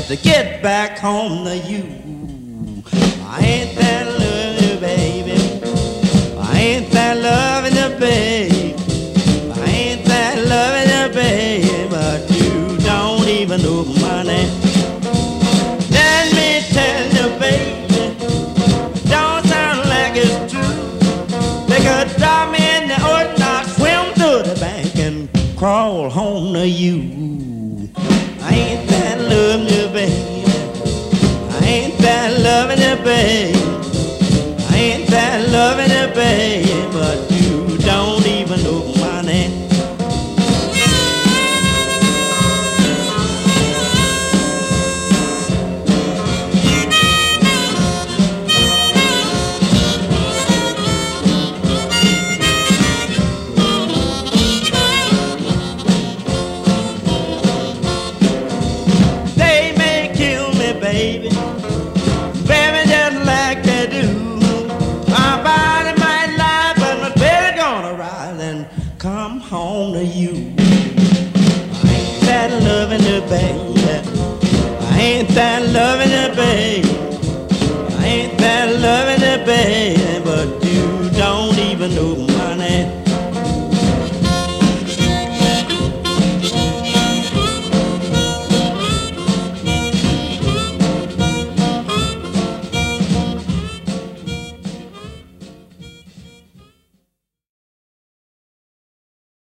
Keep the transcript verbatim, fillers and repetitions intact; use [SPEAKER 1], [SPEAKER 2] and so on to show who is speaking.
[SPEAKER 1] just to get back home to you. I ain't that loving you, baby. I ain't that loving you, baby. I ain't that loving you, baby, but you don't even know my name. Let me tell you, baby, don't sound like it's true. They could drop me in the ocean, I'll swim to the bank and crawl home to you. I ain't that loving you, baby. I ain't that loving you, baby. I ain't that loving you, baby, but you don't even know my name. They may kill me, baby, baby, just like they do. My body might lie, but my belly gonna rise and come home to you. I ain't that loving you, baby. I ain't that loving you, baby. I ain't that loving you, baby, but you don't even know